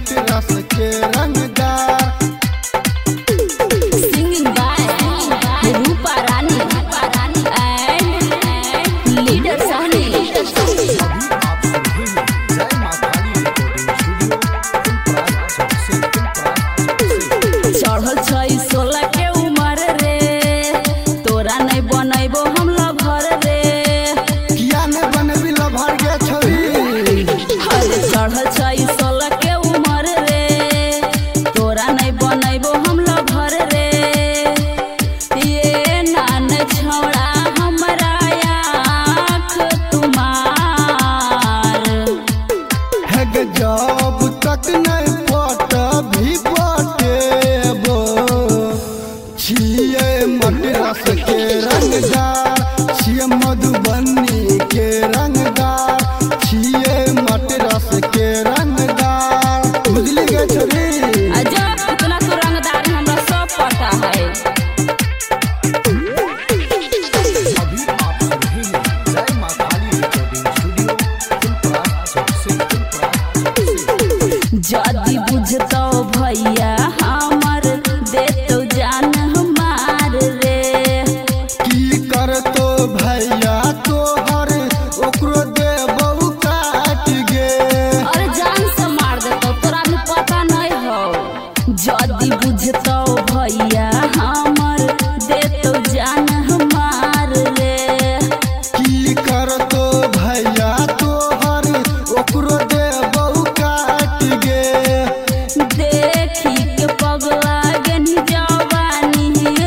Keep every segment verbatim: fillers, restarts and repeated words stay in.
मट रस के रंगदार। Singing by Rupa Rani and Leader Sahni। चढ़ल छै सोलह के उम्र रे, तोरा नहीं बनैबो हम लभर रे। किया ने बनबी लभर गे छोरी। अरे चढ़ल छै सोलह के उम्र रे, तोरा नहीं बनैबो हम लभर रे। ये नान छौड़ा हमरा आँख तुम्हार। है गे जब तक नहीं पट भी पटेबो, छिए मट रस के रंगदार, छिए मधुबनी के रंगदार, छिए मट रस के रंगदार। बुझली गे छोरी। अजब कितना तो रंगदार हमरा सब पता है। अभी आप सुन रहे हैं जय मां काली रिकॉर्डिंग स्टूडियो फुलप्रास चौक से। जदी बुझतो भैया हमर देतो जान हमार रे। की करतो भैया तोहर ओकरो देबौ काट गे। और जान से मार देतो, तोरा में पता नहीं हो। जदी बुझतो भैया हमर देतो जान हमार रे। की करतो भैया तोहर ओकरो देबौ काट गे। देखी के पगला गनी जवानी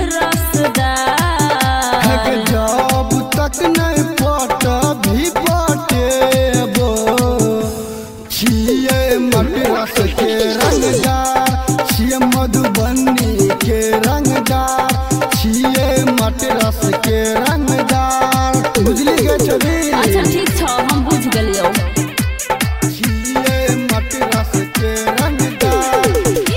रसदार। है गे जब तक नहीं पट भी पटेबो, छिए मट रस के रंगदार, छिए मधुबनी के रंगदार, छिए मट रस के रंगदार। बुझली गे छोरी। अच्छा ठीक छौ, हम बुझ गेलियो। छिए मट रस के रंगदार।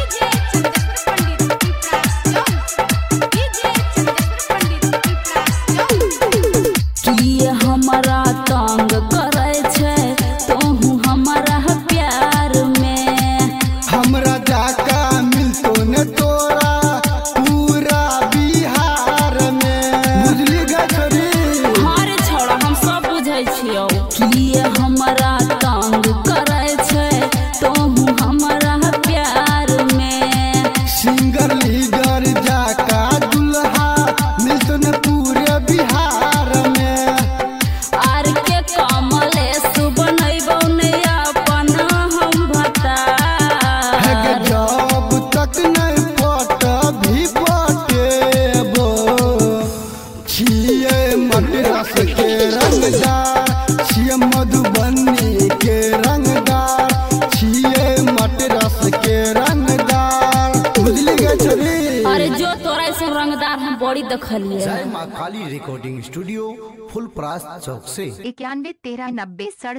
कि हमरा तंग करे छै तोहू हमरा प्यार में। हमरा जाका मिलतो ने तोरा पूरा बिहार में। बुझली गे छोरी। हर छोड़ा हम सब बुझै छियौ। कि हमरा तंग करे छै तोहू हमरा प्यार में। सिंगर लीडर जाका दुल्हा मिलतो ने पूरे बिहार में। आर के कमलेश बनैबौ ने अपन हम है गे भतार। जब तक नहीं पट भी पटेबो, छिए मट रस के रंगदार, छिए मधुबनी के रंगदार, छिए मट रस के रंगदार। बुझली गे छोरी। अरे जो तोरा ऐसे रंगदार हम बड़ी देखलिए। जय मां काली रिकॉर्डिंग स्टूडियो फुलप्रास चौक से। इक्यानवे तेरह नब्बे सड़